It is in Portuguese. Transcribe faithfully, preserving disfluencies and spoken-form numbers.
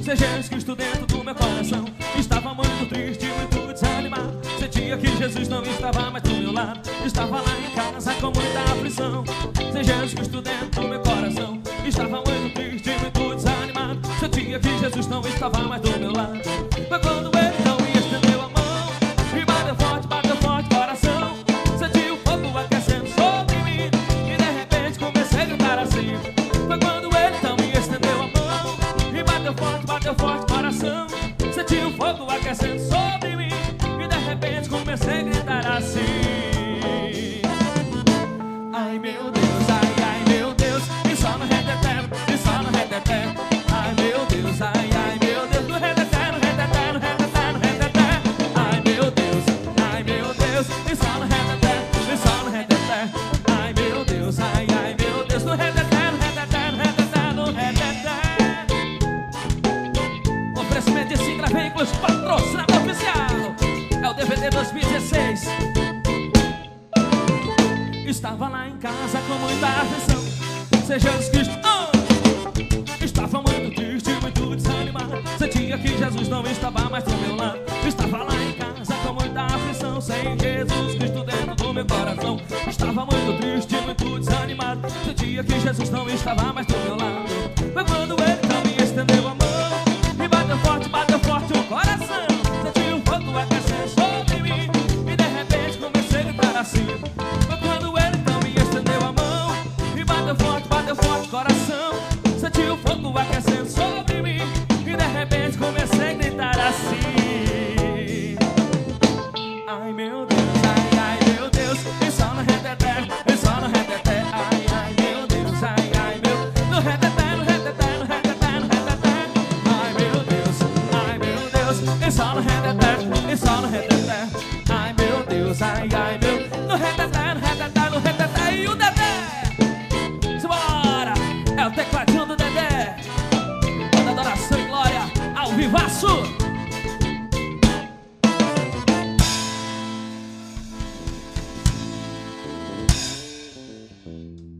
Ser Jesus Cristo dentro do meu coração. Estava muito triste, muito desanimado. Sentia que Jesus não estava mais do meu lado. Estava lá em casa com muita aflição. Ser Jesus Cristo dentro do meu coração. Estava muito triste, muito desanimado. Sentia que Jesus não estava mais do meu lado. Mas quando ele então me estendeu a mão e bateu forte, bateu forte o coração, senti o fogo aquecendo sobre mim e de repente comecei a gritar assim. Foi quando ele então me estendeu a mão e bateu forte, bateu forte o coração, senti o fogo aquecendo sobre mim e de repente comecei a gritar assim. Ai meu Deus, ai, ai meu Deus, e só no reteté, e só no reteté. Ai meu Deus, ai, ai meu Deus, no reteté, no reteté, no reteté, no reteté. Ai meu Deus, ai meu Deus, e só no reteté, e só no reteté. Ai meu Deus, ai, ai meu Deus, no reteté, no reteté, no reteté, no reteté. Oferecimento de Singra Veículos, patrocinador oficial. É o D V D dois mil e dezesseis. Estava lá em casa com muita aflição. Ser Jesus Cristo, oh! Estava muito triste, muito desanimado. Sentia que Jesus não estava mais do meu lado. Estava lá em casa com muita aflição. Sem Jesus Cristo dentro do meu coração. Estava muito triste, muito desanimado. Sentia que Jesus não estava mais do meu lado. Foi quando ele então me estendeu a mão e bateu forte, bateu forte o coração. Senti o fogo aquecendo sobre mim e de repente comecei a gritar assim. Foi quando ele então me estendeu a mão e bateu forte, bateu forte o coração, senti o fogo aquecendo sobre mim e de repente comecei a gritar assim. Ai meu Deus, ai, ai meu Deus, e só no reteté, e só no reteté. Ai, ai meu Deus, ai, ai meu, no reteté, no reteté, no reteté, no reteté. Ai meu Deus, ai meu Deus, e só no reteté, e só no reteté. Ai meu Deus, ai, ai meu, no reteté, no reteté, no reteté. E o Dedé, simbora, é o tecladinho do Dedé. Toda adoração e glória ao vivaço.